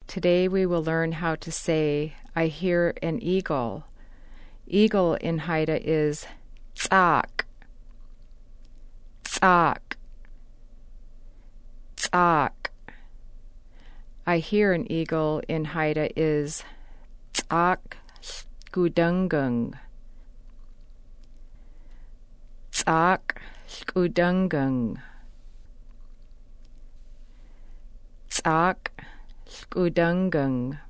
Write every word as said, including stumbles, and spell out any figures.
Today we will learn how to say, I hear an eagle. Eagle in Haida is tsak, tsak, tsak. I hear an eagle in Haida is tsak skudungung, tsak skudungung, tsak skudungung.